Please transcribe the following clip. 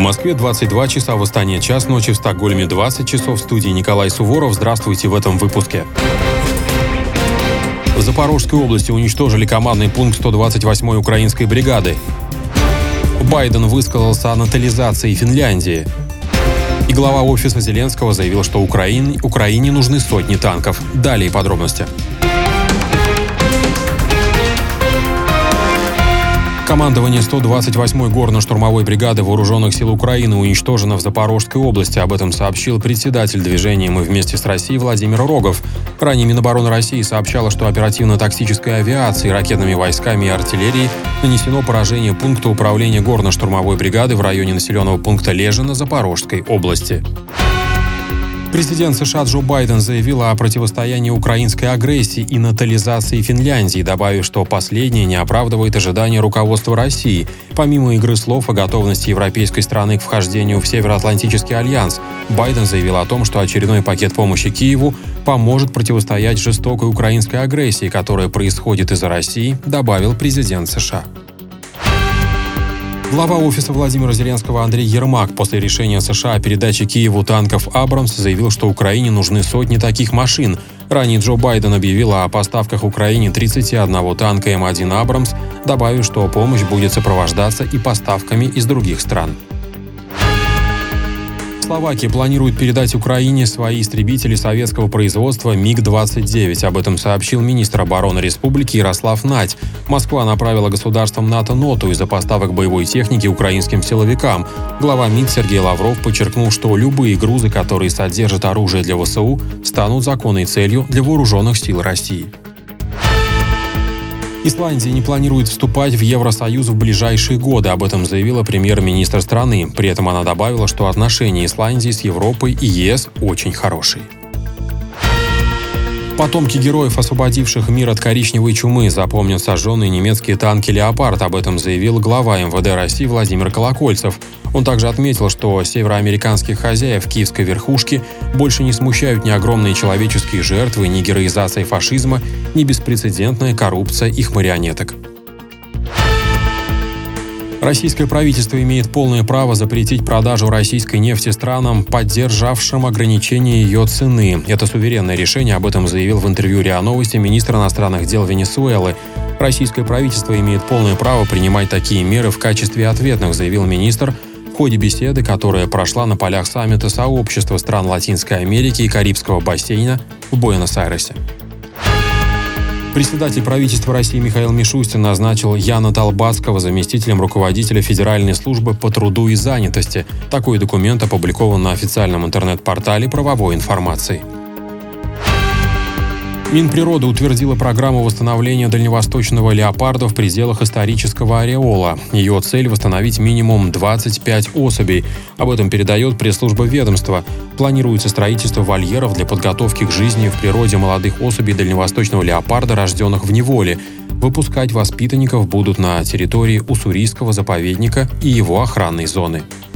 Москве 22 часа, в Астане час ночи, в Стокгольме 20 часов. В студии Николай Суворов. Здравствуйте в этом выпуске. В Запорожской области уничтожили командный пункт 128-й украинской бригады. Байден высказался о натализации Финляндии. И глава офиса Зеленского заявил, что Украине нужны сотни танков. Далее подробности. Командование 128-й горно-штурмовой бригады Вооруженных сил Украины уничтожено в Запорожской области. Об этом сообщил председатель движения «Мы вместе с Россией» Владимир Рогов. Ранее Минобороны России сообщало, что оперативно-тактической авиацией, ракетными войсками и артиллерией нанесено поражение пункта управления горно-штурмовой бригады в районе населенного пункта Лежино Запорожской области. Президент США Джо Байден заявил о противостоянии украинской агрессии и натализации Финляндии, добавив, что последнее не оправдывает ожидания руководства России. Помимо игры слов о готовности европейской страны к вхождению в Североатлантический альянс, Байден заявил о том, что очередной пакет помощи Киеву поможет противостоять жестокой украинской агрессии, которая происходит из-за России, добавил президент США. Глава офиса Владимира Зеленского Андрей Ермак после решения США о передаче Киеву танков «Абрамс» заявил, что Украине нужны сотни таких машин. Ранее Джо Байден объявил о поставках Украине 31 танка М1 «Абрамс», добавив, что помощь будет сопровождаться и поставками из других стран. Словакия планирует передать Украине свои истребители советского производства МиГ-29. Об этом сообщил министр обороны республики Ярослав Нать. Москва направила государствам НАТО ноту из-за поставок боевой техники украинским силовикам. Глава МИД Сергей Лавров подчеркнул, что любые грузы, которые содержат оружие для ВСУ, станут законной целью для вооруженных сил России. Исландия не планирует вступать в Евросоюз в ближайшие годы. Об этом заявила премьер-министр страны. При этом она добавила, что отношения Исландии с Европой и ЕС очень хорошие. Потомки героев, освободивших мир от коричневой чумы, запомнят сожженные немецкие танки «Леопард». Об этом заявил глава МВД России Владимир Колокольцев. Он также отметил, что североамериканских хозяев киевской верхушки больше не смущают ни огромные человеческие жертвы, ни героизация фашизма, ни беспрецедентная коррупция их марионеток. Российское правительство имеет полное право запретить продажу российской нефти странам, поддержавшим ограничение ее цены. Это суверенное решение, об этом заявил в интервью РИА Новости министр иностранных дел Венесуэлы. Российское правительство имеет полное право принимать такие меры в качестве ответных, заявил министр в ходе беседы, которая прошла на полях саммита сообщества стран Латинской Америки и Карибского бассейна в Буэнос-Айресе. Председатель правительства России Михаил Мишустин назначил Яна Толбацкого заместителем руководителя Федеральной службы по труду и занятости. Такой документ опубликован на официальном интернет-портале правовой информации. Минприрода утвердила программу восстановления дальневосточного леопарда в пределах исторического ареола. Ее цель – восстановить минимум 25 особей. Об этом передает пресс-служба ведомства. Планируется строительство вольеров для подготовки к жизни в природе молодых особей дальневосточного леопарда, рожденных в неволе. Выпускать воспитанников будут на территории Уссурийского заповедника и его охранной зоны.